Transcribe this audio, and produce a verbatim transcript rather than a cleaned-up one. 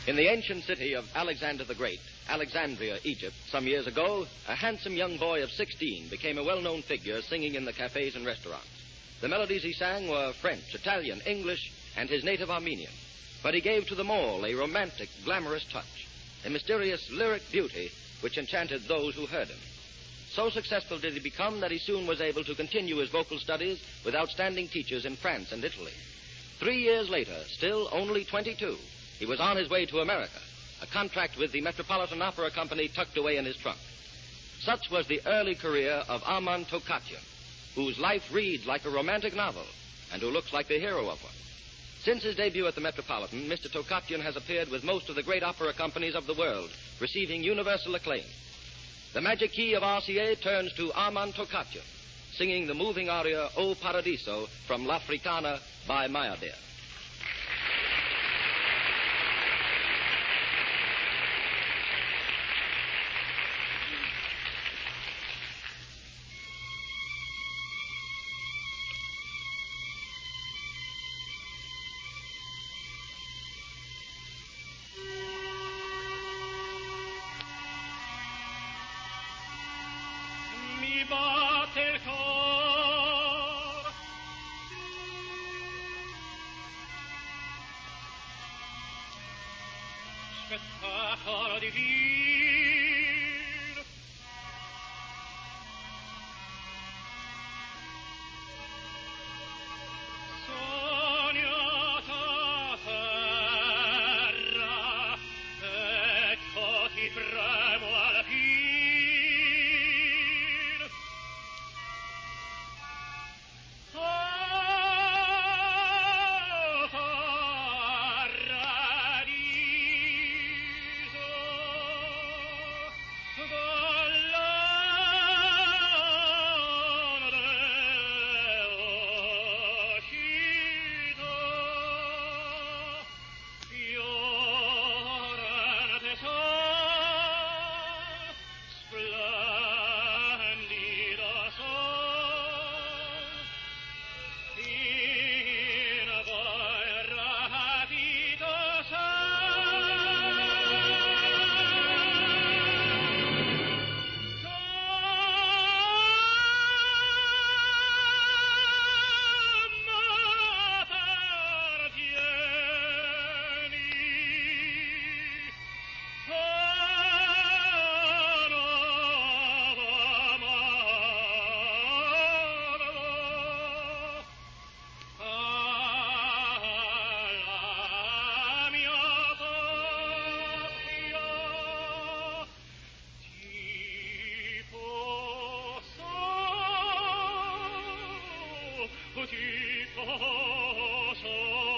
In the ancient city of Alexander the Great, Alexandria, Egypt, some years ago, a handsome young boy of sixteen became a well-known figure singing in the cafes and restaurants. The melodies he sang were French, Italian, English, and his native Armenian. But he gave to them all a romantic, glamorous touch, a mysterious lyric beauty which enchanted those who heard him. So successful did he become that he soon was able to continue his vocal studies with outstanding teachers in France and Italy. Three years later, still only twenty-two, he was on his way to America, a contract with the Metropolitan Opera Company tucked away in his trunk. Such was the early career of Armand Tokatyan, whose life reads like a romantic novel and who looks like the hero of one. Since his debut at the Metropolitan, Mister Tokatyan has appeared with most of the great opera companies of the world, receiving universal acclaim. The magic key of R C A turns to Armand Tokatyan, singing the moving aria O Paradiso from L'Africana by Meyerbeer. Batte il cor, spettacolo divino, sognata terra, ecco ti premo alla fine. Ti posso